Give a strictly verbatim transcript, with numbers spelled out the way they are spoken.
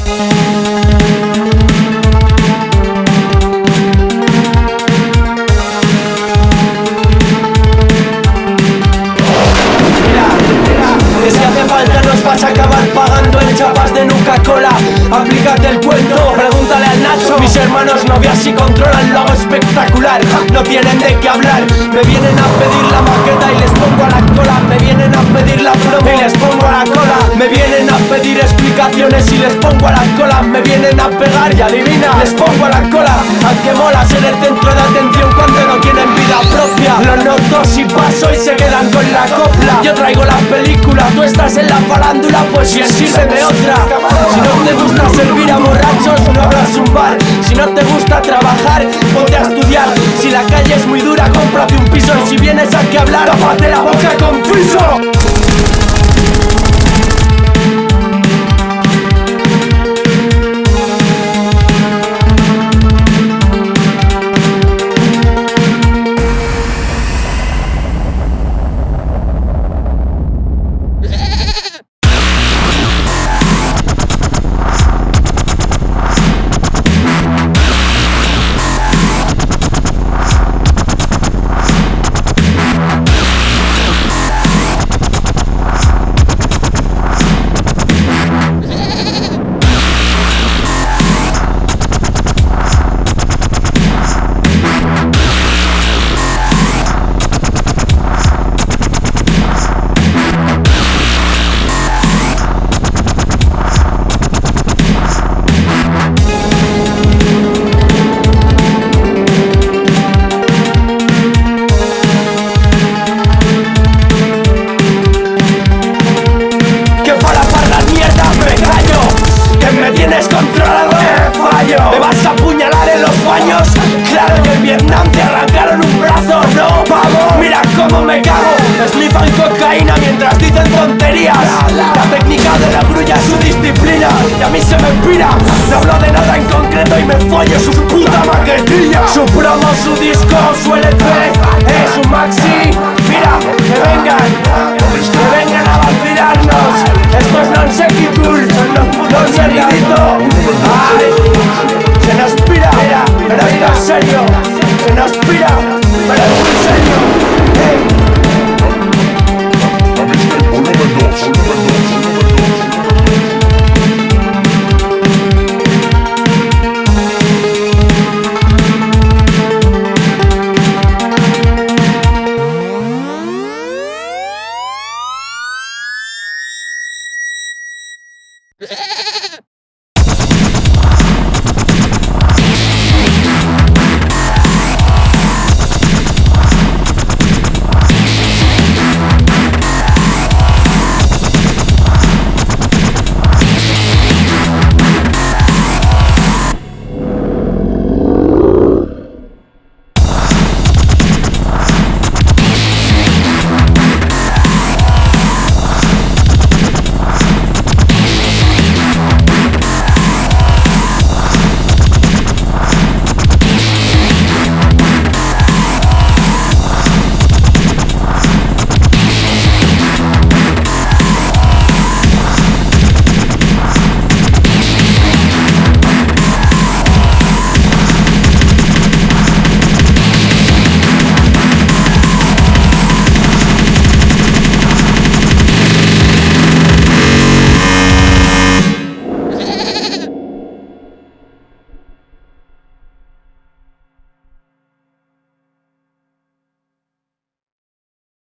Vas a acabar pagando en chapas de Nuca-Cola. Aplícate el cuento, pregúntale al Nacho. Mis hermanos novias y controlan lo hago espectacular. No tienen de qué hablar. Me vienen a pedir la maqueta y les pongo a la cola. Me vienen a pedir la promo y les pongo a la cola. Me vienen a pedir explicaciones y les pongo a la cola. Me vienen a pegar y adivina, les pongo a la cola. ¿A qué mola ser el centro de atención cuando no tienen vida propia? Lo noto si paso y se quedan con la copla. Yo traigo la película, tú estás en la farándula, pues bien, sírveme otra. Si no te gusta servir a borrachos, no abras un bar. Si no te gusta trabajar, ponte a estudiar. Si la calle es muy dura, cómprate un piso. Y si vienes aquí a hablar, tápate la boca con friso. Me vas a apuñalar en los baños. Claro que en Vietnam te arrancaron un brazo. No, pavo, mira cómo me cago. Snifan cocaína mientras dicen tonterías. La técnica de la grulla es su disciplina y a mí se me pira. No hablo de nada en concreto y me follo su puta maquetilla. Su promo, su disco, su L P, es un maxi. Mira, que vengan, que vengan a vacilarnos. Esto es non sequitur, non seguidito. Ay, se nos pira, pero esto en serio.